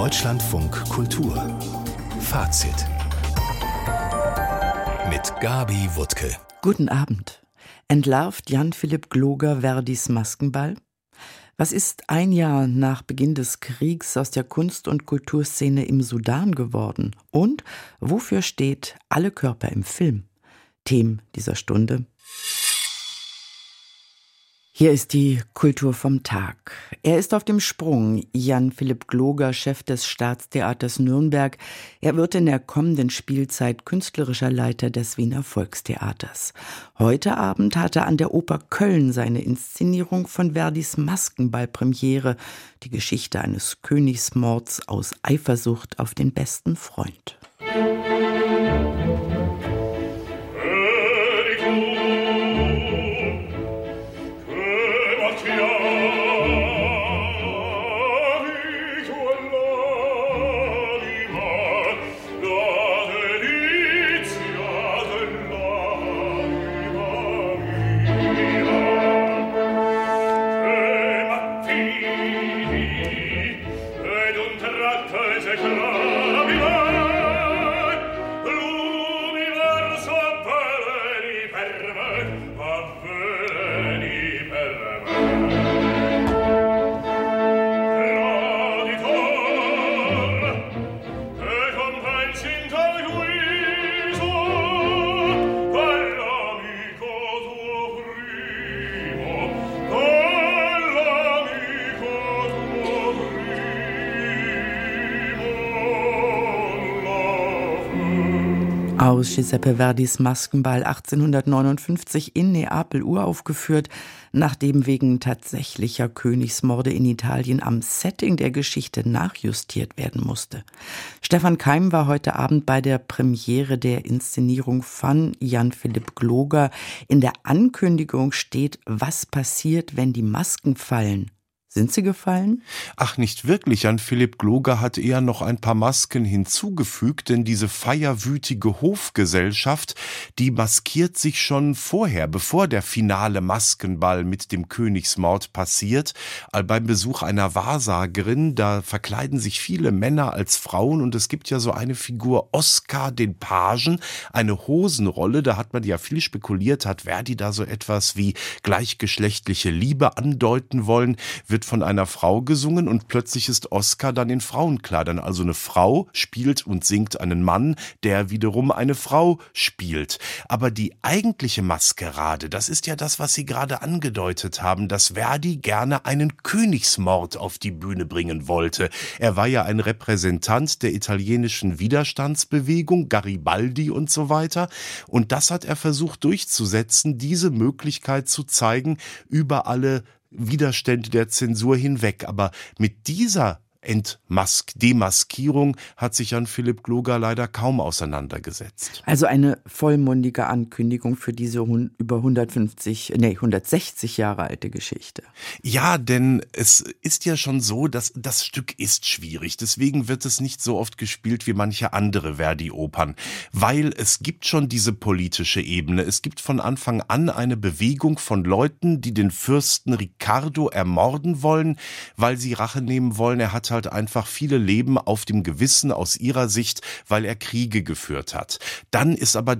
Deutschlandfunk Kultur Fazit mit Gabi Wuttke. Guten Abend. Entlarvt Jan Philipp Gloger Verdis Maskenball? Was ist ein Jahr nach Beginn des Kriegs aus der Kunst- und Kulturszene im Sudan geworden? Und wofür steht Alle Körper im Film? Themen dieser Stunde. Hier ist die Kultur vom Tag. Er ist auf dem Sprung. Jan Philipp Gloger, Chef des Staatstheaters Nürnberg. Er wird in der kommenden Spielzeit künstlerischer Leiter des Wiener Volkstheaters. Heute Abend hat er an der Oper Köln seine Inszenierung von Verdis Maskenball Premiere. Die Geschichte eines Königsmords aus Eifersucht auf den besten Freund. Aus Giuseppe Verdis Maskenball 1859 in Neapel uraufgeführt, nachdem wegen tatsächlicher Königsmorde in Italien am Setting der Geschichte nachjustiert werden musste. Stefan Keim war heute Abend bei der Premiere der Inszenierung von Jan Philipp Gloger. In der Ankündigung steht, was passiert, wenn die Masken fallen. Sind sie gefallen? Ach, nicht wirklich. Jan Philipp Gloger hat eher noch ein paar Masken hinzugefügt, denn diese feierwütige Hofgesellschaft, die maskiert sich schon vorher, bevor der finale Maskenball mit dem Königsmord passiert. Beim Besuch einer Wahrsagerin, da verkleiden sich viele Männer als Frauen und es gibt ja so eine Figur, Oskar, den Pagen, eine Hosenrolle, da hat man ja viel spekuliert, hat Verdi da so etwas wie gleichgeschlechtliche Liebe andeuten wollen, wird von einer Frau gesungen und plötzlich ist Oskar dann in Frauenkleidern. Also eine Frau spielt und singt einen Mann, der wiederum eine Frau spielt. Aber die eigentliche Maskerade, das ist ja das, was Sie gerade angedeutet haben, dass Verdi gerne einen Königsmord auf die Bühne bringen wollte. Er war ja ein Repräsentant der italienischen Widerstandsbewegung, Garibaldi und so weiter. Und das hat er versucht durchzusetzen, diese Möglichkeit zu zeigen, über alle Widerstände der Zensur hinweg. Aber mit dieser Demaskierung hat sich Jan Philipp Gloger leider kaum auseinandergesetzt. Also eine vollmundige Ankündigung für diese über 160 Jahre alte Geschichte. Ja, denn es ist ja schon so, dass das Stück ist schwierig. Deswegen wird es nicht so oft gespielt wie manche andere Verdi-Opern. Weil es gibt schon diese politische Ebene. Es gibt von Anfang an eine Bewegung von Leuten, die den Fürsten Riccardo ermorden wollen, weil sie Rache nehmen wollen. Er hat halt einfach viele Leben auf dem Gewissen aus ihrer Sicht, weil er Kriege geführt hat. Dann ist aber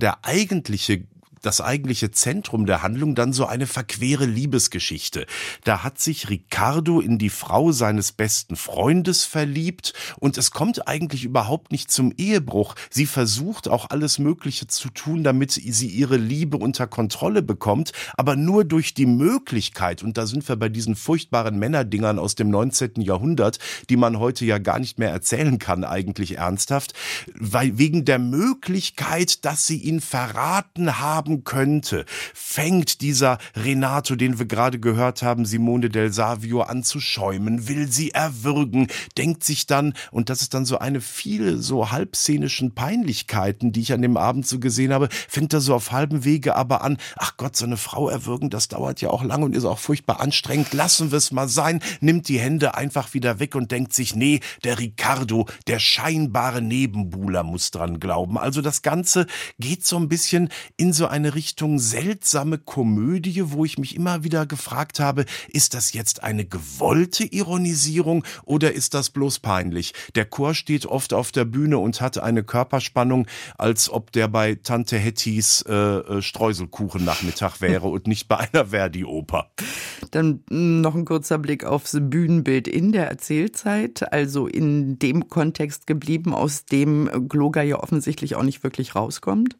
das eigentliche Zentrum der Handlung dann so eine verquere Liebesgeschichte. Da hat sich Riccardo in die Frau seines besten Freundes verliebt und es kommt eigentlich überhaupt nicht zum Ehebruch. Sie versucht auch alles Mögliche zu tun, damit sie ihre Liebe unter Kontrolle bekommt, aber nur durch die Möglichkeit, und da sind wir bei diesen furchtbaren Männerdingern aus dem 19. Jahrhundert, die man heute ja gar nicht mehr erzählen kann, eigentlich ernsthaft, weil wegen der Möglichkeit, dass sie ihn verraten haben könnte, fängt dieser Renato, den wir gerade gehört haben, Simone del Savio, an zu schäumen, will sie erwürgen, denkt sich dann, und das ist dann so eine viele so halbszenischen Peinlichkeiten, die ich an dem Abend so gesehen habe, fängt er so auf halbem Wege aber an, ach Gott, so eine Frau erwürgen, das dauert ja auch lange und ist auch furchtbar anstrengend, lassen wir es mal sein, nimmt die Hände einfach wieder weg und denkt sich, nee, der Riccardo, der scheinbare Nebenbuhler muss dran glauben. Also das Ganze geht so ein bisschen in so eine eine Richtung seltsame Komödie, wo ich mich immer wieder gefragt habe, ist das jetzt eine gewollte Ironisierung oder ist das bloß peinlich? Der Chor steht oft auf der Bühne und hat eine Körperspannung, als ob der bei Tante Hettys Streuselkuchennachmittag wäre und nicht bei einer Verdi-Oper. Dann noch ein kurzer Blick aufs Bühnenbild in der Erzählzeit, also in dem Kontext geblieben, aus dem Gloger ja offensichtlich auch nicht wirklich rauskommt.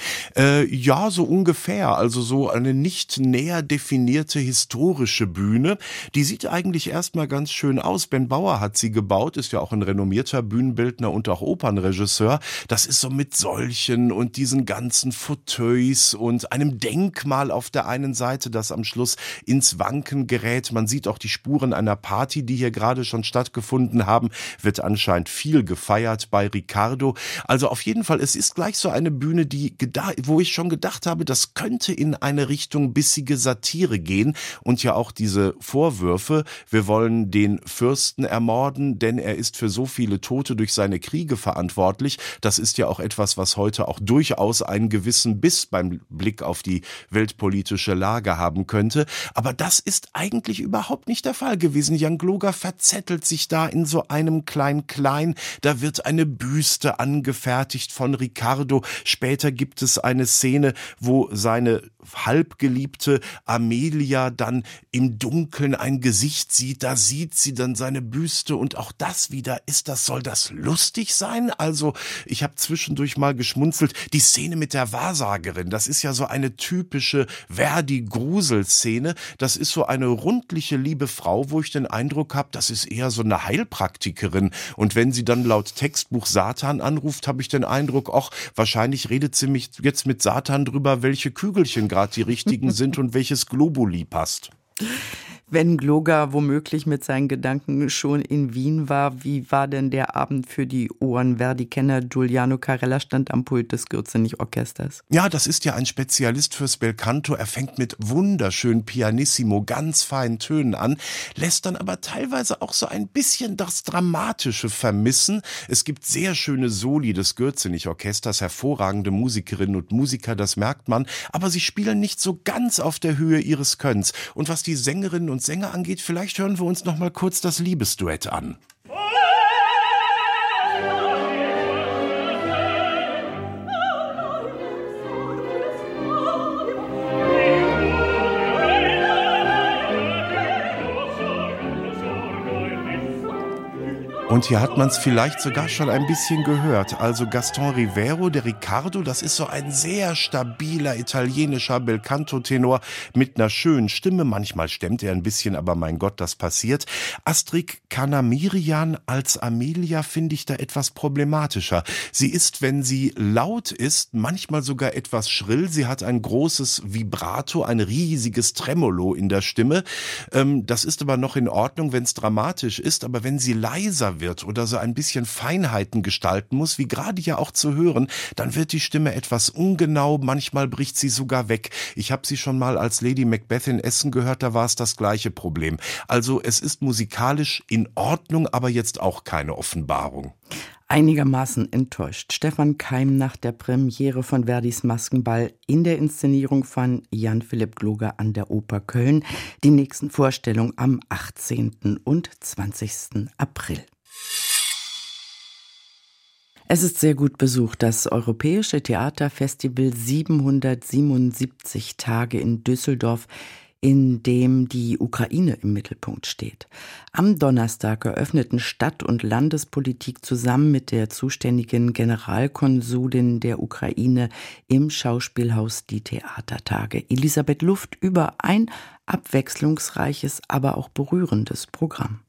Ja, so ungefähr. Also so eine nicht näher definierte historische Bühne. Die sieht eigentlich erstmal ganz schön aus. Ben Bauer hat sie gebaut, ist ja auch ein renommierter Bühnenbildner und auch Opernregisseur. Das ist so mit Säulchen und diesen ganzen Fauteuils und einem Denkmal auf der einen Seite, das am Schluss ins Wanken gerät. Man sieht auch die Spuren einer Party, die hier gerade schon stattgefunden haben. Wird anscheinend viel gefeiert bei Ricardo. Also auf jeden Fall, es ist gleich so eine Bühne, wo ich schon gedacht habe, das könnte in eine Richtung bissige Satire gehen und ja auch diese Vorwürfe, wir wollen den Fürsten ermorden, denn er ist für so viele Tote durch seine Kriege verantwortlich. Das ist ja auch etwas, was heute auch durchaus einen gewissen Biss beim Blick auf die weltpolitische Lage haben könnte. Aber das ist eigentlich überhaupt nicht der Fall gewesen. Jan Gloger verzettelt sich da in so einem Klein-Klein. Da wird eine Büste angefertigt von Ricardo. Später gibt es eine Szene, wo seine halbgeliebte Amelia dann im Dunkeln ein Gesicht sieht. Da sieht sie dann seine Büste und auch das wieder, soll das lustig sein? Also ich habe zwischendurch mal geschmunzelt. Die Szene mit der Wahrsagerin, das ist ja so eine typische Verdi-Grusel-Szene. Das ist so eine rundliche, liebe Frau, wo ich den Eindruck habe, das ist eher so eine Heilpraktikerin. Und wenn sie dann laut Textbuch Satan anruft, habe ich den Eindruck, wahrscheinlich redet sie mich jetzt mit Satan drüber, welche Kügelchen gerade die richtigen sind und welches Globuli passt. Wenn Gloger womöglich mit seinen Gedanken schon in Wien war, wie war denn der Abend für die Ohren? Verdi-Kenner Giuliano Carella stand am Pult des Gürzenich-Orchesters. Ja, das ist ja ein Spezialist fürs Belcanto. Er fängt mit wunderschön Pianissimo, ganz feinen Tönen an, lässt dann aber teilweise auch so ein bisschen das Dramatische vermissen. Es gibt sehr schöne Soli des Gürzenich-Orchesters, hervorragende Musikerinnen und Musiker, das merkt man, aber sie spielen nicht so ganz auf der Höhe ihres Könnens. Und was die Sängerinnen und Sänger angeht, vielleicht hören wir uns noch mal kurz das Liebesduett an. Und hier hat man es vielleicht sogar schon ein bisschen gehört. Also Gaston Rivero, der Ricardo, das ist so ein sehr stabiler italienischer Belcanto-Tenor mit einer schönen Stimme. Manchmal stemmt er ein bisschen, aber mein Gott, das passiert. Astrid Kanamirian als Amelia finde ich da etwas problematischer. Sie ist, wenn sie laut ist, manchmal sogar etwas schrill. Sie hat ein großes Vibrato, ein riesiges Tremolo in der Stimme. Das ist aber noch in Ordnung, wenn es dramatisch ist. Aber wenn sie leiser wird oder so ein bisschen Feinheiten gestalten muss, wie gerade ja auch zu hören, dann wird die Stimme etwas ungenau, manchmal bricht sie sogar weg. Ich habe sie schon mal als Lady Macbeth in Essen gehört, da war es das gleiche Problem. Also es ist musikalisch in Ordnung, aber jetzt auch keine Offenbarung. Einigermaßen enttäuscht Stefan Keim nach der Premiere von Verdis Maskenball in der Inszenierung von Jan Philipp Gloger an der Oper Köln. Die nächsten Vorstellungen am 18. und 20. April. Es ist sehr gut besucht, das Europäische Theaterfestival 777 Tage in Düsseldorf, in dem die Ukraine im Mittelpunkt steht. Am Donnerstag eröffneten Stadt- und Landespolitik zusammen mit der zuständigen Generalkonsulin der Ukraine im Schauspielhaus die Theatertage. Elisabeth Luft über ein abwechslungsreiches, aber auch berührendes Programm.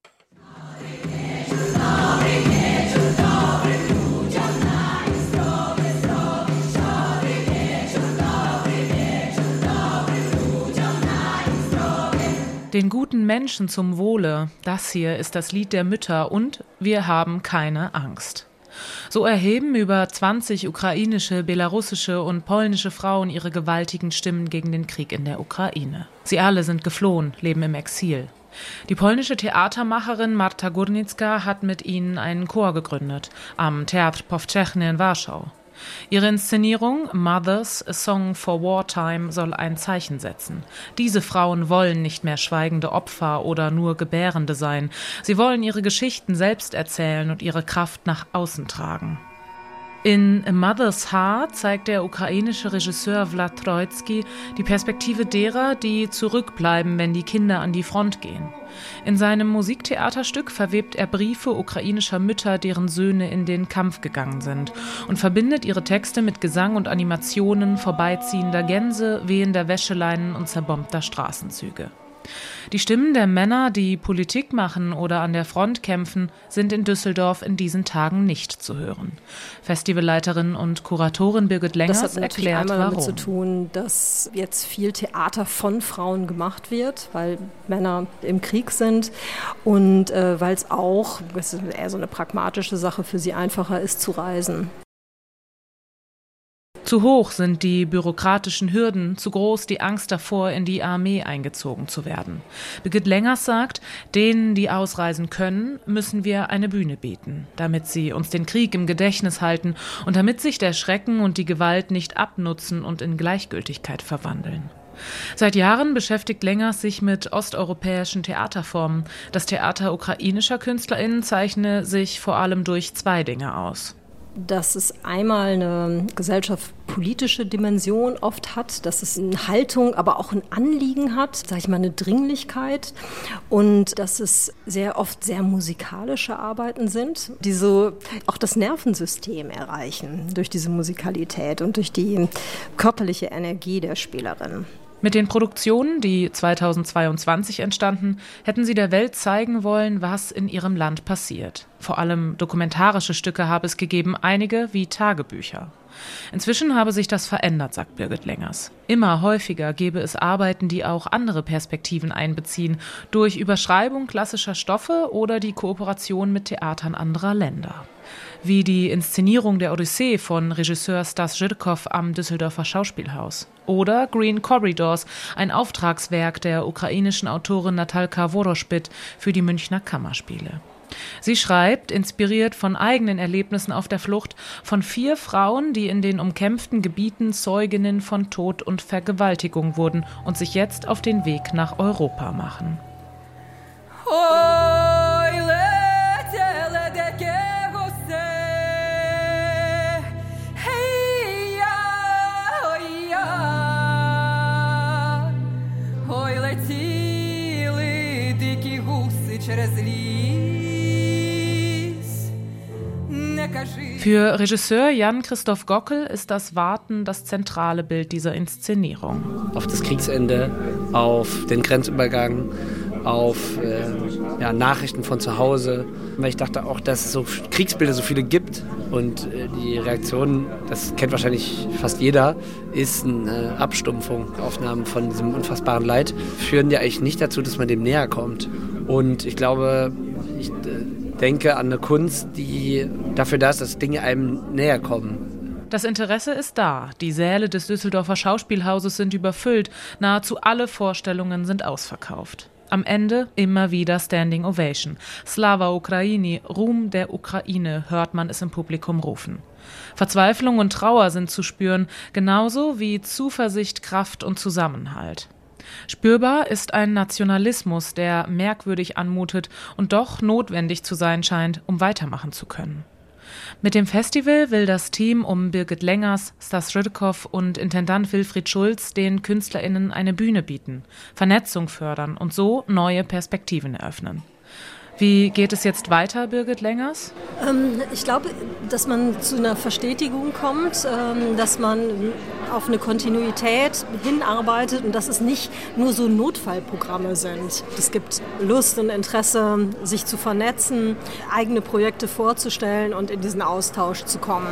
Den guten Menschen zum Wohle, das hier ist das Lied der Mütter und wir haben keine Angst. So erheben über 20 ukrainische, belarussische und polnische Frauen ihre gewaltigen Stimmen gegen den Krieg in der Ukraine. Sie alle sind geflohen, leben im Exil. Die polnische Theatermacherin Marta Górnicka hat mit ihnen einen Chor gegründet, am Teatr Powszechny in Warschau. Ihre Inszenierung Mothers, A Song for Wartime soll ein Zeichen setzen. Diese Frauen wollen nicht mehr schweigende Opfer oder nur Gebärende sein. Sie wollen ihre Geschichten selbst erzählen und ihre Kraft nach außen tragen. In A Mother's Heart zeigt der ukrainische Regisseur Vlad Troitsky die Perspektive derer, die zurückbleiben, wenn die Kinder an die Front gehen. In seinem Musiktheaterstück verwebt er Briefe ukrainischer Mütter, deren Söhne in den Kampf gegangen sind, und verbindet ihre Texte mit Gesang und Animationen vorbeiziehender Gänse, wehender Wäscheleinen und zerbombter Straßenzüge. Die Stimmen der Männer, die Politik machen oder an der Front kämpfen, sind in Düsseldorf in diesen Tagen nicht zu hören. Festivalleiterin und Kuratorin Birgit Lengers erklärt, warum. Das hat natürlich einmal damit zu tun, dass jetzt viel Theater von Frauen gemacht wird, weil Männer im Krieg sind und weil es auch, das ist eher so eine pragmatische Sache, für sie einfacher ist zu reisen. Zu hoch sind die bürokratischen Hürden, zu groß die Angst davor, in die Armee eingezogen zu werden. Birgit Lengers sagt, denen, die ausreisen können, müssen wir eine Bühne bieten, damit sie uns den Krieg im Gedächtnis halten und damit sich der Schrecken und die Gewalt nicht abnutzen und in Gleichgültigkeit verwandeln. Seit Jahren beschäftigt Lengers sich mit osteuropäischen Theaterformen. Das Theater ukrainischer KünstlerInnen zeichne sich vor allem durch zwei Dinge aus. Dass es einmal eine gesellschaftspolitische Dimension oft hat, dass es eine Haltung, aber auch ein Anliegen hat, sage ich mal, eine Dringlichkeit, und dass es sehr oft sehr musikalische Arbeiten sind, die so auch das Nervensystem erreichen durch diese Musikalität und durch die körperliche Energie der Spielerin. Mit den Produktionen, die 2022 entstanden, hätten sie der Welt zeigen wollen, was in ihrem Land passiert. Vor allem dokumentarische Stücke habe es gegeben, einige wie Tagebücher. Inzwischen habe sich das verändert, sagt Birgit Lengers. Immer häufiger gebe es Arbeiten, die auch andere Perspektiven einbeziehen, durch Überschreibung klassischer Stoffe oder die Kooperation mit Theatern anderer Länder. Wie die Inszenierung der Odyssee von Regisseur Stas Žirkov am Düsseldorfer Schauspielhaus. Oder Green Corridors, ein Auftragswerk der ukrainischen Autorin Natalka Woroszpit für die Münchner Kammerspiele. Sie schreibt, inspiriert von eigenen Erlebnissen auf der Flucht, von 4 Frauen, die in den umkämpften Gebieten Zeuginnen von Tod und Vergewaltigung wurden und sich jetzt auf den Weg nach Europa machen. Für Regisseur Jan-Christoph Gockel ist das Warten das zentrale Bild dieser Inszenierung. Auf das Kriegsende, auf den Grenzübergang, auf Nachrichten von zu Hause. Weil ich dachte auch, dass es so Kriegsbilder so viele gibt und die Reaktion, das kennt wahrscheinlich fast jeder, ist eine Abstumpfung. Aufnahmen von diesem unfassbaren Leid führen ja eigentlich nicht dazu, dass man dem näher kommt. Und ich glaube, ich denke an eine Kunst, die dafür da ist, dass Dinge einem näher kommen. Das Interesse ist da. Die Säle des Düsseldorfer Schauspielhauses sind überfüllt. Nahezu alle Vorstellungen sind ausverkauft. Am Ende immer wieder Standing Ovation. Slava Ukraini, Ruhm der Ukraine, hört man es im Publikum rufen. Verzweiflung und Trauer sind zu spüren, genauso wie Zuversicht, Kraft und Zusammenhalt. Spürbar ist ein Nationalismus, der merkwürdig anmutet und doch notwendig zu sein scheint, um weitermachen zu können. Mit dem Festival will das Team um Birgit Lengers, Stas Žirkov und Intendant Wilfried Schulz den KünstlerInnen eine Bühne bieten, Vernetzung fördern und so neue Perspektiven eröffnen. Wie geht es jetzt weiter, Birgit Lengers? Ich glaube, dass man zu einer Verstetigung kommt, dass man auf eine Kontinuität hinarbeitet und dass es nicht nur so Notfallprogramme sind. Es gibt Lust und Interesse, sich zu vernetzen, eigene Projekte vorzustellen und in diesen Austausch zu kommen.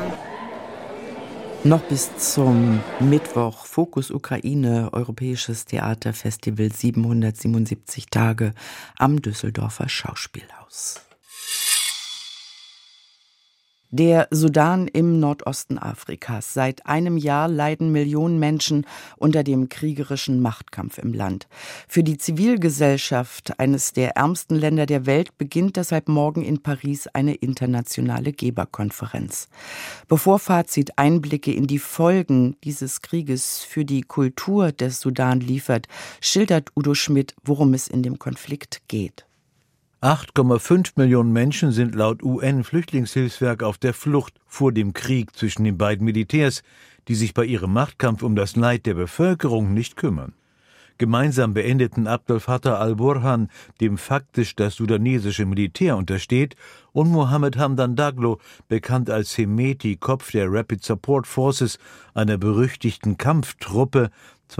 Noch bis zum Mittwoch Fokus Ukraine, Europäisches Theaterfestival 777 Tage am Düsseldorfer Schauspielhaus. Der Sudan im Nordosten Afrikas. Seit einem Jahr leiden Millionen Menschen unter dem kriegerischen Machtkampf im Land. Für die Zivilgesellschaft eines der ärmsten Länder der Welt beginnt deshalb morgen in Paris eine internationale Geberkonferenz. Bevor Fazit Einblicke in die Folgen dieses Krieges für die Kultur des Sudan liefert, schildert Udo Schmidt, worum es in dem Konflikt geht. 8,5 Millionen Menschen sind laut UN-Flüchtlingshilfswerk auf der Flucht vor dem Krieg zwischen den beiden Militärs, die sich bei ihrem Machtkampf um das Leid der Bevölkerung nicht kümmern. Gemeinsam beendeten Abdel Fattah al-Burhan, dem faktisch das sudanesische Militär untersteht, und Mohammed Hamdan Daglo, bekannt als Hemeti, Kopf der Rapid Support Forces, einer berüchtigten Kampftruppe,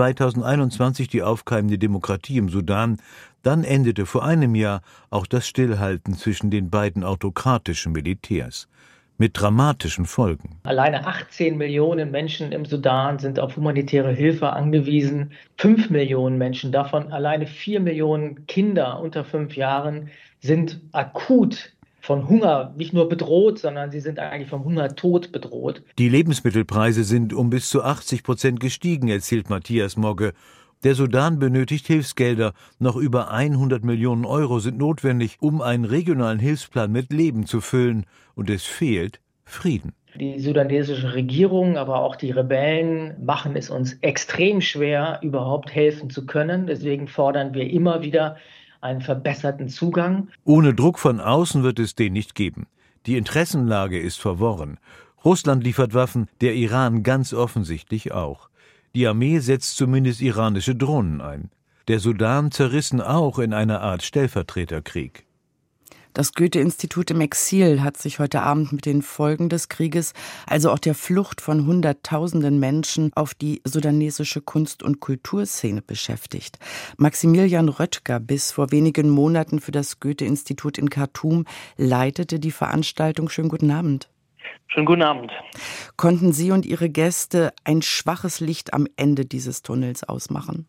2021 die aufkeimende Demokratie im Sudan. Dann endete vor einem Jahr auch das Stillhalten zwischen den beiden autokratischen Militärs. Mit dramatischen Folgen. Alleine 18 Millionen Menschen im Sudan sind auf humanitäre Hilfe angewiesen. 5 Millionen Menschen, davon alleine 4 Millionen Kinder unter 5 Jahren, sind akut von Hunger nicht nur bedroht, sondern sie sind eigentlich vom Hungertod bedroht. Die Lebensmittelpreise sind um bis zu 80% gestiegen, erzählt Matthias Mogge. Der Sudan benötigt Hilfsgelder. Noch über 100 Millionen Euro sind notwendig, um einen regionalen Hilfsplan mit Leben zu füllen. Und es fehlt Frieden. Die sudanesische Regierung, aber auch die Rebellen machen es uns extrem schwer, überhaupt helfen zu können. Deswegen fordern wir immer wieder einen verbesserten Zugang. Ohne Druck von außen wird es den nicht geben. Die Interessenlage ist verworren. Russland liefert Waffen, der Iran ganz offensichtlich auch. Die Armee setzt zumindest iranische Drohnen ein. Der Sudan zerrissen auch in einer Art Stellvertreterkrieg. Das Goethe-Institut im Exil hat sich heute Abend mit den Folgen des Krieges, also auch der Flucht von Hunderttausenden Menschen, auf die sudanesische Kunst- und Kulturszene beschäftigt. Maximilian Röttger, bis vor wenigen Monaten für das Goethe-Institut in Khartoum, leitete die Veranstaltung. Schönen guten Abend. Schönen guten Abend. Konnten Sie und Ihre Gäste ein schwaches Licht am Ende dieses Tunnels ausmachen?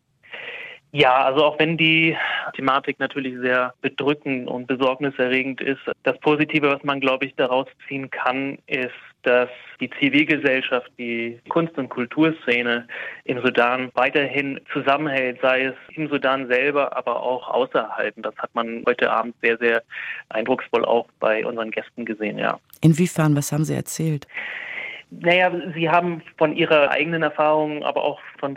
Ja, also auch wenn die Thematik natürlich sehr bedrückend und besorgniserregend ist, das Positive, was man, glaube ich, daraus ziehen kann, ist, dass die Zivilgesellschaft, die Kunst- und Kulturszene im Sudan weiterhin zusammenhält, sei es im Sudan selber, aber auch außerhalb. Das hat man heute Abend sehr, sehr eindrucksvoll auch bei unseren Gästen gesehen, ja. Inwiefern? Was haben Sie erzählt? Naja, Sie haben von Ihrer eigenen Erfahrung, aber auch von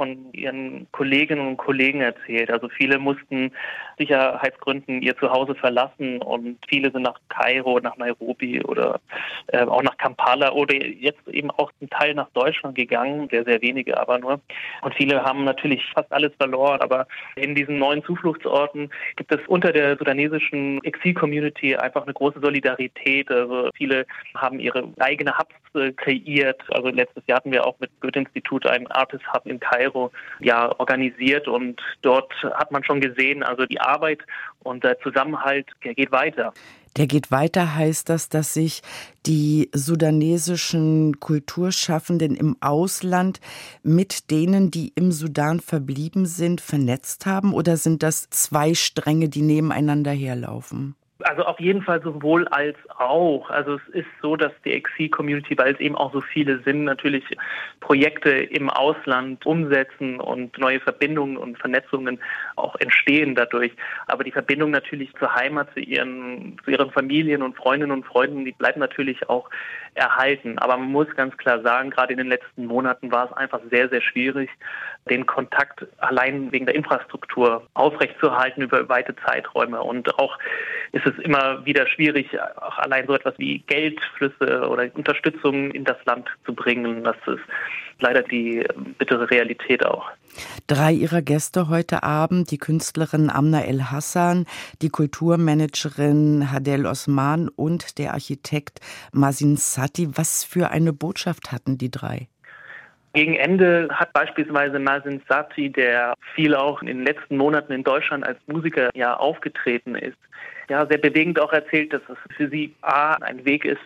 Ihren Kolleginnen und Kollegen erzählt. Also viele mussten Sicherheitsgründen ihr Zuhause verlassen und viele sind nach Kairo, nach Nairobi oder auch nach Kampala oder jetzt eben auch zum Teil nach Deutschland gegangen, sehr, sehr wenige aber nur. Und viele haben natürlich fast alles verloren, aber in diesen neuen Zufluchtsorten gibt es unter der sudanesischen Exil-Community einfach eine große Solidarität. Also viele haben ihre eigene Hubs kreiert. Also letztes Jahr hatten wir auch mit Goethe-Institut einen Artist Hub in Kairo organisiert und dort hat man schon gesehen, also die Arbeit und der Zusammenhalt, der geht weiter. Der geht weiter heißt das, dass sich die sudanesischen Kulturschaffenden im Ausland mit denen, die im Sudan verblieben sind, vernetzt haben? Oder sind das zwei Stränge, die nebeneinander herlaufen? Also auf jeden Fall sowohl als auch. Also es ist so, dass die Exil-Community, weil es eben auch so viele sind, natürlich Projekte im Ausland umsetzen und neue Verbindungen und Vernetzungen auch entstehen dadurch. Aber die Verbindung natürlich zur Heimat, zu ihren Familien und Freundinnen und Freunden, die bleiben natürlich auch erhalten. Aber man muss ganz klar sagen, gerade in den letzten Monaten war es einfach sehr, sehr schwierig, den Kontakt allein wegen der Infrastruktur aufrechtzuerhalten über weite Zeiträume. Und auch ist es immer wieder schwierig, auch allein so etwas wie Geldflüsse oder Unterstützung in das Land zu bringen. Das ist leider die bittere Realität auch. 3 Ihrer Gäste heute Abend, die Künstlerin Amna El Hassan, die Kulturmanagerin Hadel Osman und der Architekt Masin Sati. Was für eine Botschaft hatten die 3? Gegen Ende hat beispielsweise Masin Sati, der viel auch in den letzten Monaten in Deutschland als Musiker aufgetreten ist, sehr bewegend auch erzählt, dass es für sie ein Weg ist,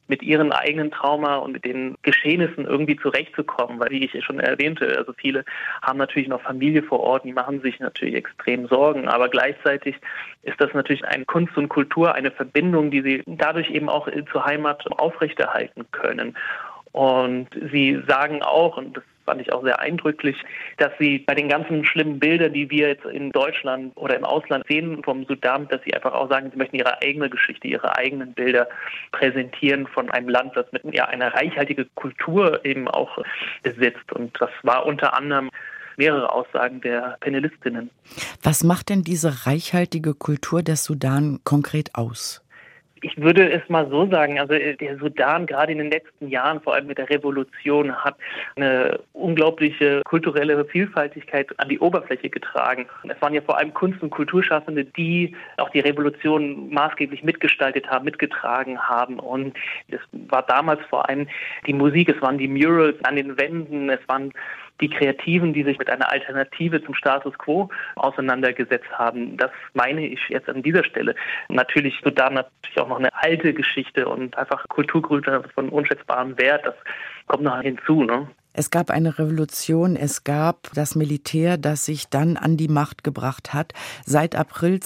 mit ihren eigenen Trauma und mit den Geschehnissen irgendwie zurechtzukommen, weil, wie ich schon erwähnte, also viele haben natürlich noch Familie vor Ort, die machen sich natürlich extrem Sorgen, aber gleichzeitig ist das natürlich eine Kunst und Kultur, eine Verbindung, die sie dadurch eben auch zur Heimat aufrechterhalten können. Und sie sagen auch, und das fand ich auch sehr eindrücklich, dass sie bei den ganzen schlimmen Bildern, die wir jetzt in Deutschland oder im Ausland sehen vom Sudan, dass sie einfach auch sagen, sie möchten ihre eigene Geschichte, ihre eigenen Bilder präsentieren von einem Land, das mit einer reichhaltigen Kultur eben auch besitzt. Und das war unter anderem mehrere Aussagen der Panelistinnen. Was macht denn diese reichhaltige Kultur des Sudan konkret aus? Ich würde es mal so sagen, also der Sudan gerade in den letzten Jahren, vor allem mit der Revolution, hat eine unglaubliche kulturelle Vielfaltigkeit an die Oberfläche getragen. Es waren ja vor allem Kunst- und Kulturschaffende, die auch die Revolution maßgeblich mitgestaltet haben, mitgetragen haben. Und es war damals vor allem die Musik, es waren die Murals an den Wänden, es waren die Kreativen, die sich mit einer Alternative zum Status quo auseinandergesetzt haben. Das meine ich jetzt an dieser Stelle. Natürlich Sudan hat natürlich auch noch eine alte Geschichte und einfach Kulturgüter von unschätzbarem Wert. Das kommt noch hinzu, ne? Es gab eine Revolution, es gab das Militär, das sich dann an die Macht gebracht hat. Seit April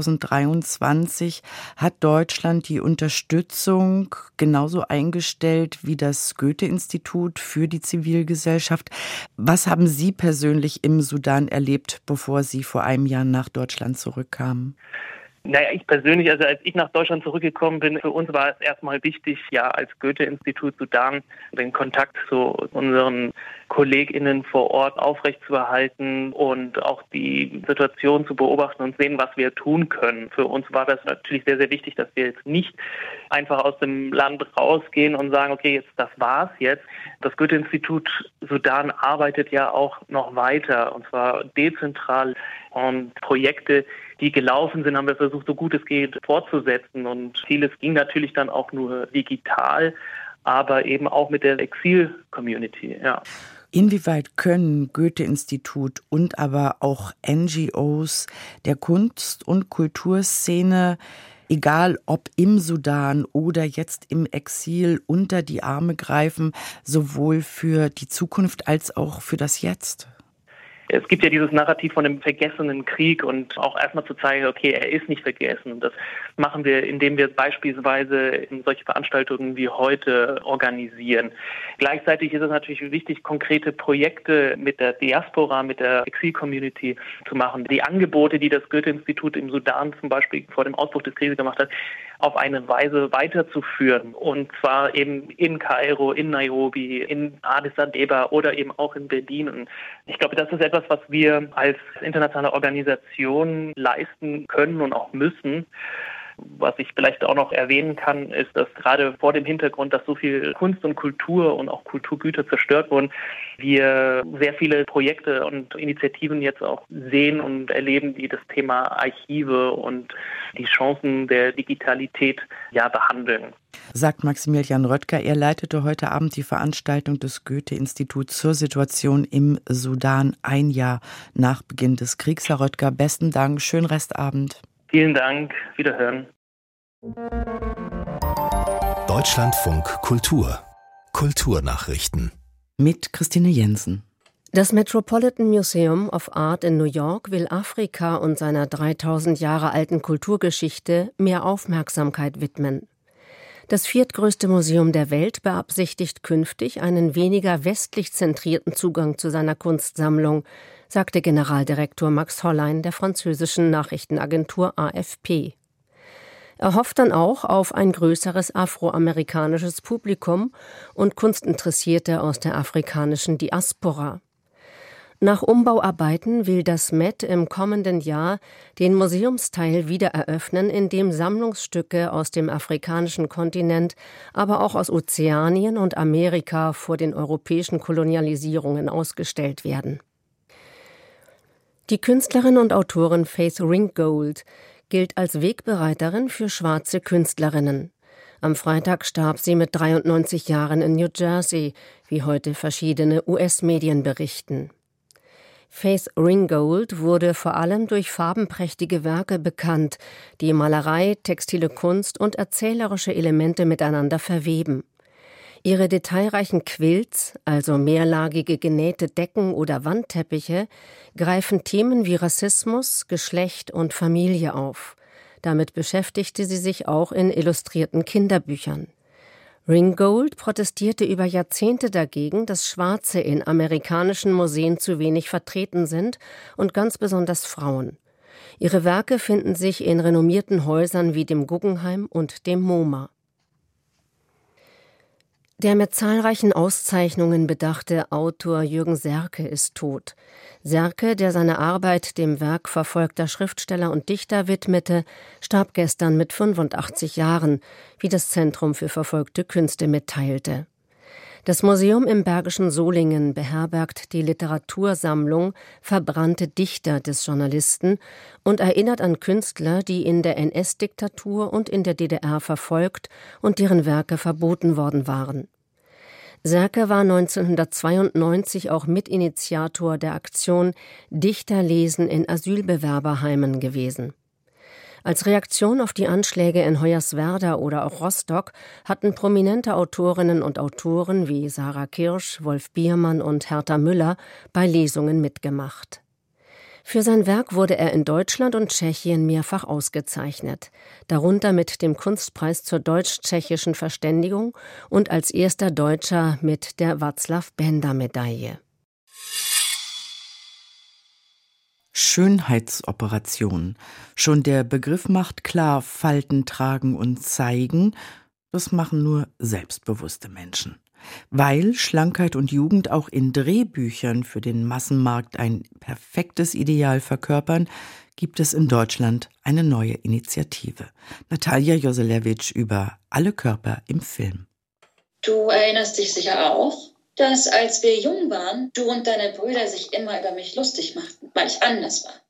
2023 hat Deutschland die Unterstützung genauso eingestellt wie das Goethe-Institut für die Zivilgesellschaft. Was haben Sie persönlich im Sudan erlebt, bevor Sie vor einem Jahr nach Deutschland zurückkamen? Naja, ich persönlich, also als ich nach Deutschland zurückgekommen bin, für uns war es erstmal wichtig, ja, als Goethe-Institut Sudan den Kontakt zu unseren KollegInnen vor Ort aufrechtzuerhalten und auch die Situation zu beobachten und sehen, was wir tun können. Für uns war das natürlich sehr, sehr wichtig, dass wir jetzt nicht einfach aus dem Land rausgehen und sagen, okay, jetzt das war's jetzt. Das Goethe-Institut Sudan arbeitet ja auch noch weiter, und zwar dezentral, und Projekte, die gelaufen sind, haben wir versucht, so gut es geht, fortzusetzen. Und vieles ging natürlich dann auch nur digital, aber eben auch mit der Exil-Community, ja. Inwieweit können Goethe-Institut und aber auch NGOs der Kunst- und Kulturszene, egal ob im Sudan oder jetzt im Exil, unter die Arme greifen, sowohl für die Zukunft als auch für das Jetzt? Es gibt ja dieses Narrativ von dem vergessenen Krieg und auch erstmal zu zeigen, okay, er ist nicht vergessen. Das machen wir, indem wir beispielsweise solche Veranstaltungen wie heute organisieren. Gleichzeitig ist es natürlich wichtig, konkrete Projekte mit der Diaspora, mit der Exil-Community zu machen. Die Angebote, die das Goethe-Institut im Sudan zum Beispiel vor dem Ausbruch des Krieges gemacht hat, auf eine Weise weiterzuführen. Und zwar eben in Kairo, in Nairobi, in Addis Abeba oder eben auch in Berlin. Und ich glaube, das ist etwas, was wir als internationale Organisation leisten können und auch müssen. Was ich vielleicht auch noch erwähnen kann, ist, dass gerade vor dem Hintergrund, dass so viel Kunst und Kultur und auch Kulturgüter zerstört wurden, wir sehr viele Projekte und Initiativen jetzt auch sehen und erleben, die das Thema Archive und die Chancen der Digitalität ja behandeln. Sagt Maximilian Röttger. Er leitete heute Abend die Veranstaltung des Goethe-Instituts zur Situation im Sudan, ein Jahr nach Beginn des Kriegs. Herr Röttger, besten Dank, schönen Restabend. Vielen Dank, Wiederhören. Deutschlandfunk Kultur. Kulturnachrichten. Mit Christine Jensen. Das Metropolitan Museum of Art in New York will Afrika und seiner 3000 Jahre alten Kulturgeschichte mehr Aufmerksamkeit widmen. Das viertgrößte Museum der Welt beabsichtigt künftig einen weniger westlich zentrierten Zugang zu seiner Kunstsammlung, sagte Generaldirektor Max Hollein der französischen Nachrichtenagentur AFP. Er hofft dann auch auf ein größeres afroamerikanisches Publikum und Kunstinteressierte aus der afrikanischen Diaspora. Nach Umbauarbeiten will das Met im kommenden Jahr den Museumsteil wieder eröffnen, in dem Sammlungsstücke aus dem afrikanischen Kontinent, aber auch aus Ozeanien und Amerika vor den europäischen Kolonialisierungen ausgestellt werden. Die Künstlerin und Autorin Faith Ringgold gilt als Wegbereiterin für schwarze Künstlerinnen. Am Freitag starb sie mit 93 Jahren in New Jersey, wie heute verschiedene US-Medien berichten. Faith Ringgold wurde vor allem durch farbenprächtige Werke bekannt, die Malerei, textile Kunst und erzählerische Elemente miteinander verweben. Ihre detailreichen Quilts, also mehrlagige genähte Decken oder Wandteppiche, greifen Themen wie Rassismus, Geschlecht und Familie auf. Damit beschäftigte sie sich auch in illustrierten Kinderbüchern. Ringgold protestierte über Jahrzehnte dagegen, dass Schwarze in amerikanischen Museen zu wenig vertreten sind und ganz besonders Frauen. Ihre Werke finden sich in renommierten Häusern wie dem Guggenheim und dem MoMA. Der mit zahlreichen Auszeichnungen bedachte Autor Jürgen Sercke ist tot. Sercke, der seine Arbeit dem Werk verfolgter Schriftsteller und Dichter widmete, starb gestern mit 85 Jahren, wie das Zentrum für verfolgte Künste mitteilte. Das Museum im Bergischen Solingen beherbergt die Literatursammlung Verbrannte Dichter des Journalisten und erinnert an Künstler, die in der NS-Diktatur und in der DDR verfolgt und deren Werke verboten worden waren. Sercke war 1992 auch Mitinitiator der Aktion Dichter lesen in Asylbewerberheimen gewesen. Als Reaktion auf die Anschläge in Hoyerswerda oder auch Rostock hatten prominente Autorinnen und Autoren wie Sarah Kirsch, Wolf Biermann und Hertha Müller bei Lesungen mitgemacht. Für sein Werk wurde er in Deutschland und Tschechien mehrfach ausgezeichnet, darunter mit dem Kunstpreis zur deutsch-tschechischen Verständigung und als erster Deutscher mit der Václav-Benda-Medaille. Schönheitsoperation. Schon der Begriff macht klar, Falten tragen und zeigen, das machen nur selbstbewusste Menschen. Weil Schlankheit und Jugend auch in Drehbüchern für den Massenmarkt ein perfektes Ideal verkörpern, gibt es in Deutschland eine neue Initiative. Natalia Joselewitsch über Alle Körper im Film. Du erinnerst dich sicher auch, dass als wir jung waren, du und deine Brüder sich immer über mich lustig machten, weil ich anders war.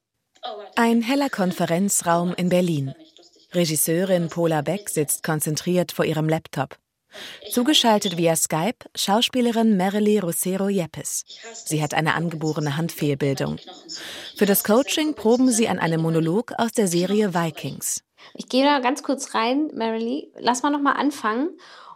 Ein heller Konferenzraum in Berlin. Regisseurin Pola Beck sitzt konzentriert vor ihrem Laptop. Zugeschaltet via Skype Schauspielerin Merily Rosero-Yepes. Sie hat eine angeborene Handfehlbildung. Für das Coaching proben sie an einem Monolog aus der Serie Vikings. Ich gehe da ganz kurz rein, Merily. Lass mal noch mal anfangen.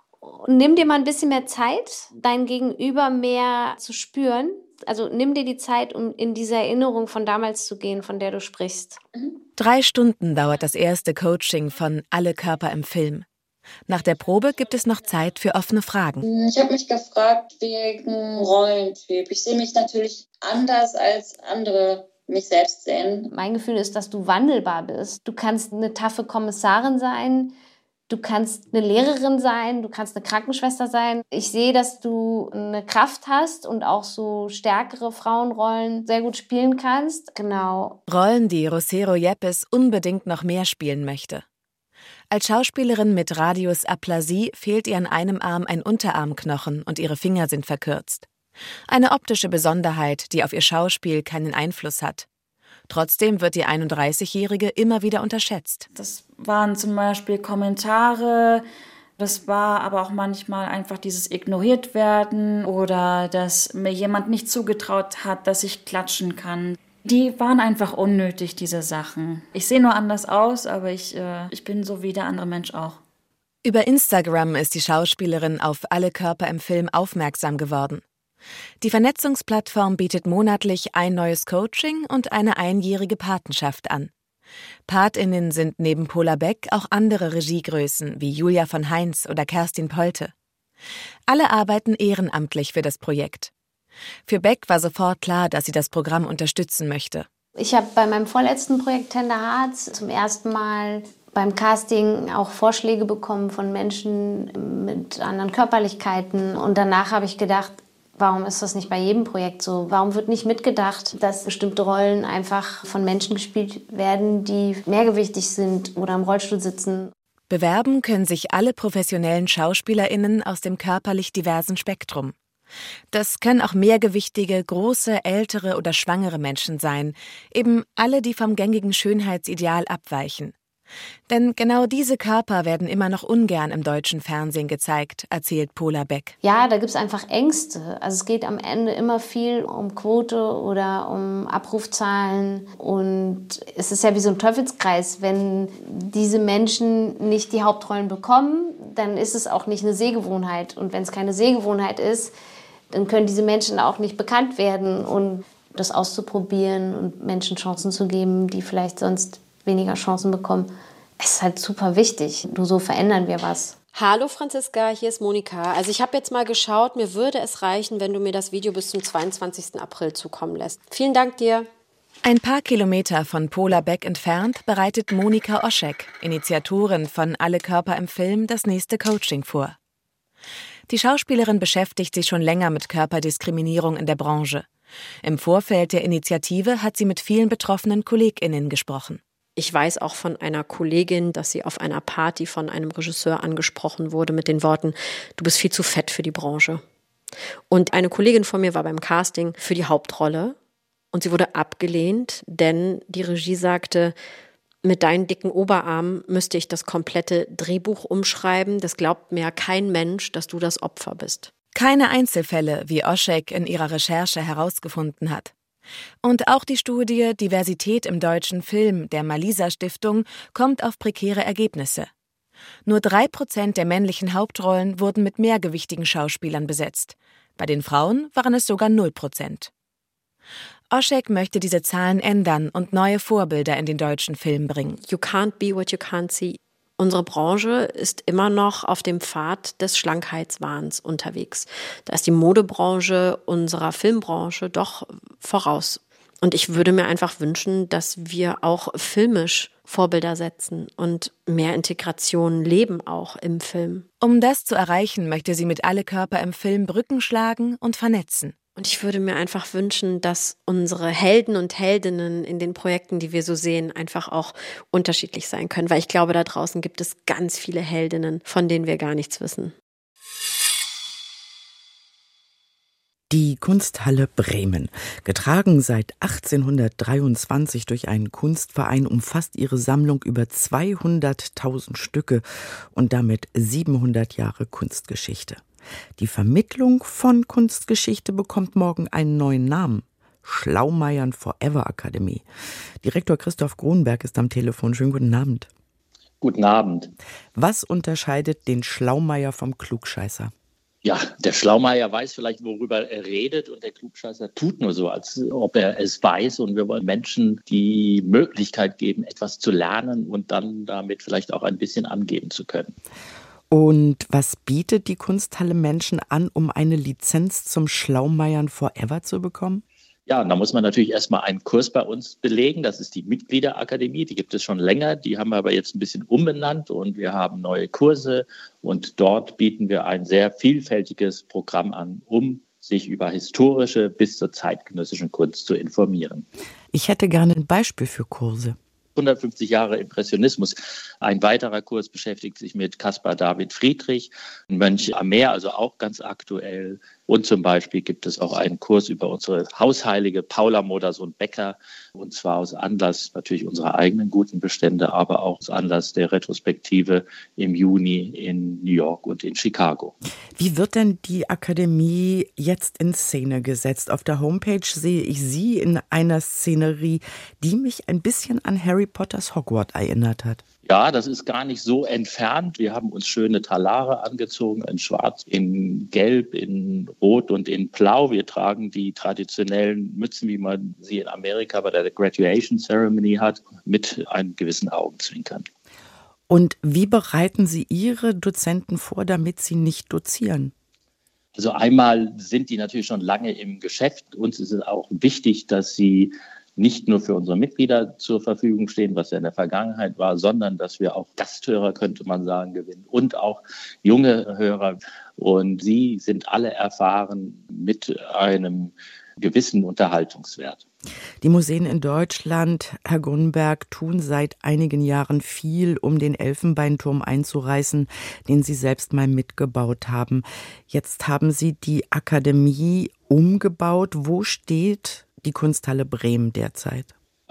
Nimm dir mal ein bisschen mehr Zeit, dein Gegenüber mehr zu spüren. Also nimm dir die Zeit, um in diese Erinnerung von damals zu gehen, von der du sprichst. 3 Stunden dauert das erste Coaching von Alle Körper im Film. Nach der Probe gibt es noch Zeit für offene Fragen. Ich habe mich gefragt wegen Rollentyp. Ich sehe mich natürlich anders als andere mich selbst sehen. Mein Gefühl ist, dass du wandelbar bist. Du kannst eine taffe Kommissarin sein, du kannst eine Lehrerin sein, du kannst eine Krankenschwester sein. Ich sehe, dass du eine Kraft hast und auch so stärkere Frauenrollen sehr gut spielen kannst. Genau. Rollen, die Rosero-Yepes unbedingt noch mehr spielen möchte. Als Schauspielerin mit Radius Aplasie fehlt ihr an einem Arm ein Unterarmknochen und ihre Finger sind verkürzt. Eine optische Besonderheit, die auf ihr Schauspiel keinen Einfluss hat. Trotzdem wird die 31-Jährige immer wieder unterschätzt. Das waren zum Beispiel Kommentare, das war aber auch manchmal einfach dieses ignoriert werden oder dass mir jemand nicht zugetraut hat, dass ich klatschen kann. Die waren einfach unnötig, diese Sachen. Ich sehe nur anders aus, aber ich bin so wie der andere Mensch auch. Über Instagram ist die Schauspielerin auf Alle Körper im Film aufmerksam geworden. Die Vernetzungsplattform bietet monatlich ein neues Coaching und eine einjährige Patenschaft an. PatInnen sind neben Pola Beck auch andere Regiegrößen wie Julia von Heinz oder Kerstin Polte. Alle arbeiten ehrenamtlich für das Projekt. Für Beck war sofort klar, dass sie das Programm unterstützen möchte. Ich habe bei meinem vorletzten Projekt Tender Hearts zum ersten Mal beim Casting auch Vorschläge bekommen von Menschen mit anderen Körperlichkeiten. Und danach habe ich gedacht, warum ist das nicht bei jedem Projekt so? Warum wird nicht mitgedacht, dass bestimmte Rollen einfach von Menschen gespielt werden, die mehrgewichtig sind oder im Rollstuhl sitzen? Bewerben können sich alle professionellen SchauspielerInnen aus dem körperlich diversen Spektrum. Das können auch mehrgewichtige, große, ältere oder schwangere Menschen sein, eben alle, die vom gängigen Schönheitsideal abweichen. Denn genau diese Körper werden immer noch ungern im deutschen Fernsehen gezeigt, erzählt Pola Beck. Ja, da gibt es einfach Ängste. Also es geht am Ende immer viel um Quote oder um Abrufzahlen. Und es ist ja wie so ein Teufelskreis. Wenn diese Menschen nicht die Hauptrollen bekommen, dann ist es auch nicht eine Sehgewohnheit. Und wenn es keine Sehgewohnheit ist, dann können diese Menschen auch nicht bekannt werden. Und das auszuprobieren und Menschen Chancen zu geben, die vielleicht sonst weniger Chancen bekommen, ist halt super wichtig. Nur so verändern wir was. Hallo Franziska, hier ist Monika. Also ich habe jetzt mal geschaut, mir würde es reichen, wenn du mir das Video bis zum 22. April zukommen lässt. Vielen Dank dir. Ein paar Kilometer von Pola Beck entfernt bereitet Monika Oschek, Initiatorin von Alle Körper im Film, das nächste Coaching vor. Die Schauspielerin beschäftigt sich schon länger mit Körperdiskriminierung in der Branche. Im Vorfeld der Initiative hat sie mit vielen betroffenen KollegInnen gesprochen. Ich weiß auch von einer Kollegin, dass sie auf einer Party von einem Regisseur angesprochen wurde mit den Worten, du bist viel zu fett für die Branche. Und eine Kollegin von mir war beim Casting für die Hauptrolle und sie wurde abgelehnt, denn die Regie sagte, mit deinen dicken Oberarmen müsste ich das komplette Drehbuch umschreiben. Das glaubt mir kein Mensch, dass du das Opfer bist. Keine Einzelfälle, wie Oschek in ihrer Recherche herausgefunden hat. Und auch die Studie Diversität im deutschen Film der Malisa Stiftung kommt auf prekäre Ergebnisse. Nur 3% der männlichen Hauptrollen wurden mit mehrgewichtigen Schauspielern besetzt. Bei den Frauen waren es sogar 0%. Oschek möchte diese Zahlen ändern und neue Vorbilder in den deutschen Film bringen. You can't be what you can't see. Unsere Branche ist immer noch auf dem Pfad des Schlankheitswahns unterwegs. Da ist die Modebranche unserer Filmbranche doch voraus. Und ich würde mir einfach wünschen, dass wir auch filmisch Vorbilder setzen und mehr Integration leben auch im Film. Um das zu erreichen, möchte sie mit Alle Körper im Film Brücken schlagen und vernetzen. Und ich würde mir einfach wünschen, dass unsere Helden und Heldinnen in den Projekten, die wir so sehen, einfach auch unterschiedlich sein können. Weil ich glaube, da draußen gibt es ganz viele Heldinnen, von denen wir gar nichts wissen. Die Kunsthalle Bremen, getragen seit 1823 durch einen Kunstverein, umfasst ihre Sammlung über 200.000 Stücke und damit 700 Jahre Kunstgeschichte. Die Vermittlung von Kunstgeschichte bekommt morgen einen neuen Namen. Schlaumeiern Forever Akademie. Direktor Christoph Grunberg ist am Telefon. Schönen guten Abend. Guten Abend. Was unterscheidet den Schlaumeier vom Klugscheißer? Ja, der Schlaumeier weiß vielleicht, worüber er redet, und der Klugscheißer tut nur so, als ob er es weiß. Und wir wollen Menschen die Möglichkeit geben, etwas zu lernen und dann damit vielleicht auch ein bisschen angeben zu können. Und was bietet die Kunsthalle Menschen an, um eine Lizenz zum Schlaumeiern Forever zu bekommen? Ja, da muss man natürlich erstmal einen Kurs bei uns belegen. Das ist die Mitgliederakademie, die gibt es schon länger. Die haben wir aber jetzt ein bisschen umbenannt und wir haben neue Kurse. Und dort bieten wir ein sehr vielfältiges Programm an, um sich über historische bis zur zeitgenössischen Kunst zu informieren. Ich hätte gerne ein Beispiel für Kurse. 150 Jahre Impressionismus. Ein weiterer Kurs beschäftigt sich mit Caspar David Friedrich, Mönch am Meer, also auch ganz aktuell. Und zum Beispiel gibt es auch einen Kurs über unsere Hausheilige Paula Modersohn-Becker, und zwar aus Anlass natürlich unserer eigenen guten Bestände, aber auch aus Anlass der Retrospektive im Juni in New York und in Chicago. Wie wird denn die Akademie jetzt in Szene gesetzt? Auf der Homepage sehe ich Sie in einer Szenerie, die mich ein bisschen an Harry Potters Hogwarts erinnert hat. Ja, das ist gar nicht so entfernt. Wir haben uns schöne Talare angezogen, in Schwarz, in Gelb, in Rot und in Blau. Wir tragen die traditionellen Mützen, wie man sie in Amerika bei der Graduation Ceremony hat, mit einem gewissen Augenzwinkern. Und wie bereiten Sie Ihre Dozenten vor, damit sie nicht dozieren? Also einmal sind die natürlich schon lange im Geschäft. Uns ist es auch wichtig, dass sie nicht nur für unsere Mitglieder zur Verfügung stehen, was ja in der Vergangenheit war, sondern dass wir auch Gasthörer, könnte man sagen, gewinnen und auch junge Hörer. Und sie sind alle erfahren mit einem gewissen Unterhaltungswert. Die Museen in Deutschland, Herr Grunberg, tun seit einigen Jahren viel, um den Elfenbeinturm einzureißen, den Sie selbst mal mitgebaut haben. Jetzt haben Sie die Akademie umgebaut. Wo steht die Kunsthalle Bremen derzeit?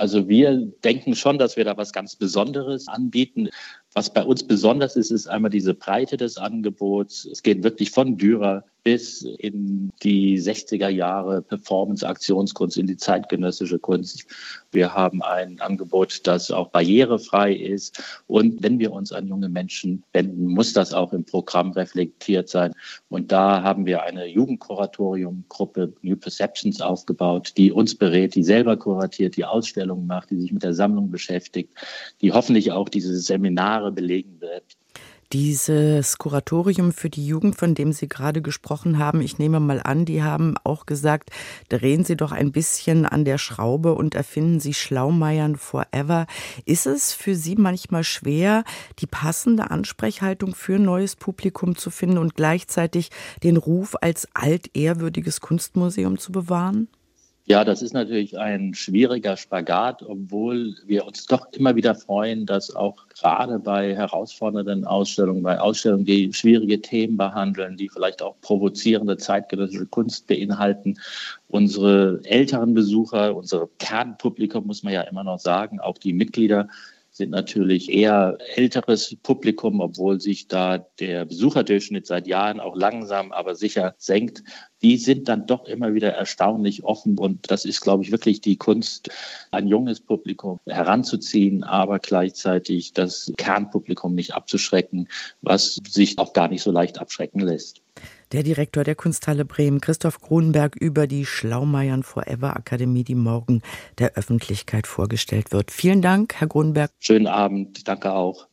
Also wir denken schon, dass wir da was ganz Besonderes anbieten. Was bei uns besonders ist, ist einmal diese Breite des Angebots. Es geht wirklich von Dürer bis in die 60er Jahre Performance-Aktionskunst, in die zeitgenössische Kunst. Wir haben ein Angebot, das auch barrierefrei ist. Und wenn wir uns an junge Menschen wenden, muss das auch im Programm reflektiert sein. Und da haben wir eine Jugendkuratoriumgruppe New Perceptions aufgebaut, die uns berät, die selber kuratiert, die Ausstellungen macht, die sich mit der Sammlung beschäftigt, die hoffentlich auch diese Seminare belegen wird. Dieses Kuratorium für die Jugend, von dem Sie gerade gesprochen haben, ich nehme mal an, die haben auch gesagt, drehen Sie doch ein bisschen an der Schraube und erfinden Sie Schlaumeiern forever. Ist es für Sie manchmal schwer, die passende Ansprechhaltung für ein neues Publikum zu finden und gleichzeitig den Ruf als altehrwürdiges Kunstmuseum zu bewahren? Ja, das ist natürlich ein schwieriger Spagat, obwohl wir uns doch immer wieder freuen, dass auch gerade bei herausfordernden Ausstellungen, bei Ausstellungen, die schwierige Themen behandeln, die vielleicht auch provozierende zeitgenössische Kunst beinhalten, unsere älteren Besucher, unser Kernpublikum, muss man ja immer noch sagen, auch die Mitglieder, sind natürlich eher älteres Publikum, obwohl sich da der Besucherdurchschnitt seit Jahren auch langsam, aber sicher senkt. Die sind dann doch immer wieder erstaunlich offen und das ist, glaube ich, wirklich die Kunst, ein junges Publikum heranzuziehen, aber gleichzeitig das Kernpublikum nicht abzuschrecken, was sich auch gar nicht so leicht abschrecken lässt. Der Direktor der Kunsthalle Bremen, Christoph Kronenberg, über die Schlaumeiern Forever Akademie, die morgen der Öffentlichkeit vorgestellt wird. Vielen Dank, Herr Kronenberg. Schönen Abend, danke auch.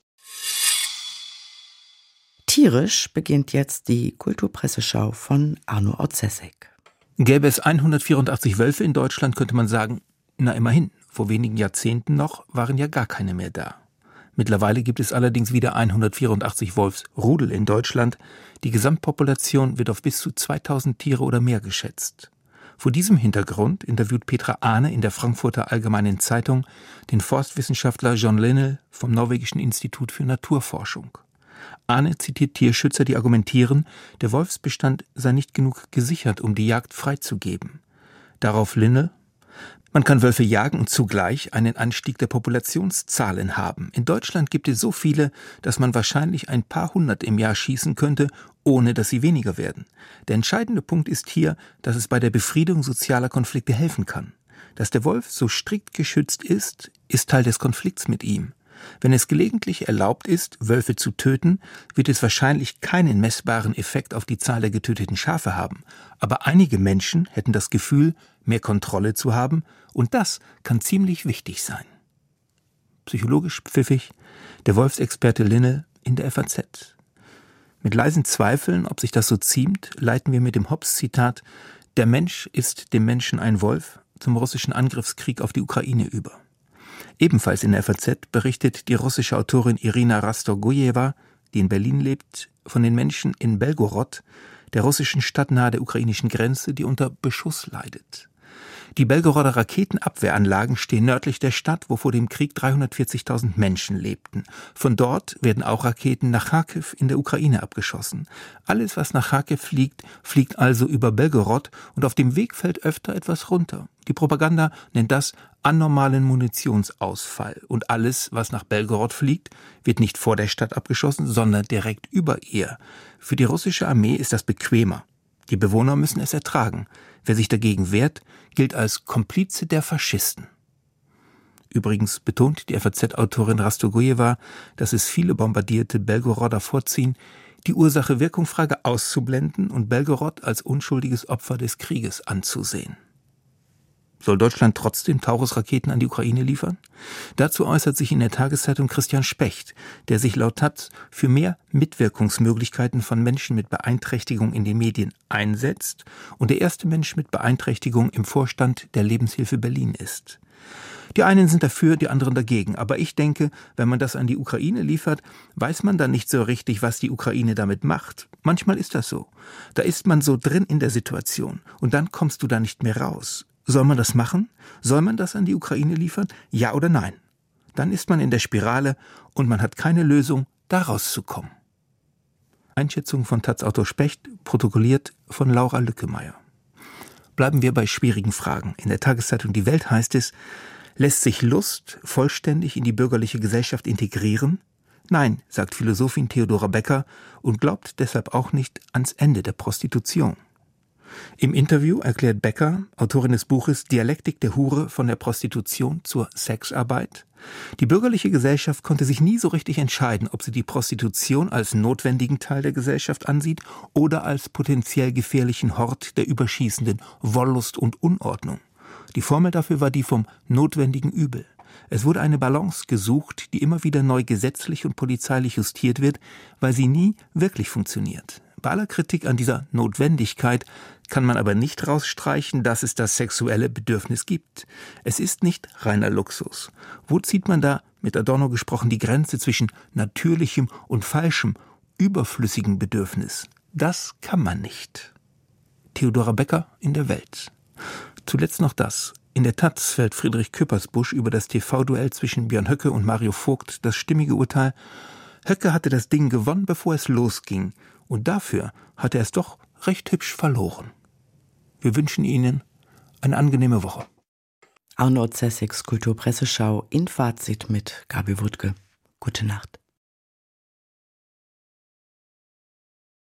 Tierisch beginnt jetzt die Kulturpresseschau von Arno Orzesek. Gäbe es 184 Wölfe in Deutschland, könnte man sagen, na immerhin, vor wenigen Jahrzehnten noch waren ja gar keine mehr da. Mittlerweile gibt es allerdings wieder 184 Wolfsrudel in Deutschland. Die Gesamtpopulation wird auf bis zu 2000 Tiere oder mehr geschätzt. Vor diesem Hintergrund interviewt Petra Ahne in der Frankfurter Allgemeinen Zeitung den Forstwissenschaftler John Linnell vom Norwegischen Institut für Naturforschung. Ahne zitiert Tierschützer, die argumentieren, der Wolfsbestand sei nicht genug gesichert, um die Jagd freizugeben. Darauf Linnell: Man kann Wölfe jagen und zugleich einen Anstieg der Populationszahlen haben. In Deutschland gibt es so viele, dass man wahrscheinlich ein paar hundert im Jahr schießen könnte, ohne dass sie weniger werden. Der entscheidende Punkt ist hier, dass es bei der Befriedung sozialer Konflikte helfen kann. Dass der Wolf so strikt geschützt ist, ist Teil des Konflikts mit ihm. Wenn es gelegentlich erlaubt ist, Wölfe zu töten, wird es wahrscheinlich keinen messbaren Effekt auf die Zahl der getöteten Schafe haben. Aber einige Menschen hätten das Gefühl, mehr Kontrolle zu haben, und das kann ziemlich wichtig sein. Psychologisch pfiffig, der Wolfsexperte Linnell in der FAZ. Mit leisen Zweifeln, ob sich das so ziemt, leiten wir mit dem Hobbes-Zitat »Der Mensch ist dem Menschen ein Wolf« zum russischen Angriffskrieg auf die Ukraine über. Ebenfalls in der FAZ berichtet die russische Autorin Irina Rastorgujewa, die in Berlin lebt, von den Menschen in Belgorod, der russischen Stadt nahe der ukrainischen Grenze, die unter Beschuss leidet. Die Belgoroder Raketenabwehranlagen stehen nördlich der Stadt, wo vor dem Krieg 340.000 Menschen lebten. Von dort werden auch Raketen nach Charkiw in der Ukraine abgeschossen. Alles, was nach Charkiw fliegt, fliegt also über Belgorod und auf dem Weg fällt öfter etwas runter. Die Propaganda nennt das anormalen Munitionsausfall. Und alles, was nach Belgorod fliegt, wird nicht vor der Stadt abgeschossen, sondern direkt über ihr. Für die russische Armee ist das bequemer. Die Bewohner müssen es ertragen. Wer sich dagegen wehrt, gilt als Komplize der Faschisten. Übrigens betont die FAZ-Autorin Rastorgujewa, dass es viele bombardierte Belgoroder vorziehen, die Ursache-Wirkung-Frage auszublenden und Belgorod als unschuldiges Opfer des Krieges anzusehen. Soll Deutschland trotzdem Taurus-Raketen an die Ukraine liefern? Dazu äußert sich in der Tageszeitung Christian Specht, der sich laut taz für mehr Mitwirkungsmöglichkeiten von Menschen mit Beeinträchtigung in den Medien einsetzt und der erste Mensch mit Beeinträchtigung im Vorstand der Lebenshilfe Berlin ist. Die einen sind dafür, die anderen dagegen. Aber ich denke, wenn man das an die Ukraine liefert, weiß man dann nicht so richtig, was die Ukraine damit macht. Manchmal ist das so. Da ist man so drin in der Situation und dann kommst du da nicht mehr raus. Soll man das machen? Soll man das an die Ukraine liefern? Ja oder nein? Dann ist man in der Spirale und man hat keine Lösung, da rauszukommen. Einschätzung von taz-Autor Specht, protokolliert von Laura Lückemeier. Bleiben wir bei schwierigen Fragen. In der Tageszeitung Die Welt heißt es: Lässt sich Lust vollständig in die bürgerliche Gesellschaft integrieren? Nein, sagt Philosophin Theodora Becker und glaubt deshalb auch nicht ans Ende der Prostitution. Im Interview erklärt Becker, Autorin des Buches Dialektik der Hure von der Prostitution zur Sexarbeit, die bürgerliche Gesellschaft konnte sich nie so richtig entscheiden, ob sie die Prostitution als notwendigen Teil der Gesellschaft ansieht oder als potenziell gefährlichen Hort der überschießenden Wollust und Unordnung. Die Formel dafür war die vom notwendigen Übel. Es wurde eine Balance gesucht, die immer wieder neu gesetzlich und polizeilich justiert wird, weil sie nie wirklich funktioniert. Bei aller Kritik an dieser Notwendigkeit kann man aber nicht rausstreichen, dass es das sexuelle Bedürfnis gibt. Es ist nicht reiner Luxus. Wo zieht man da, mit Adorno gesprochen, die Grenze zwischen natürlichem und falschem, überflüssigem Bedürfnis? Das kann man nicht. Theodora Becker in der Welt. Zuletzt noch das. In der Taz fällt Friedrich Küppersbusch über das TV-Duell zwischen Björn Höcke und Mario Vogt das stimmige Urteil: Höcke hatte das Ding gewonnen, bevor es losging. Und dafür hat er es doch recht hübsch verloren. Wir wünschen Ihnen eine angenehme Woche. Arnold Sessex, Kulturpresseschau in Fazit mit Gabi Wuttke. Gute Nacht.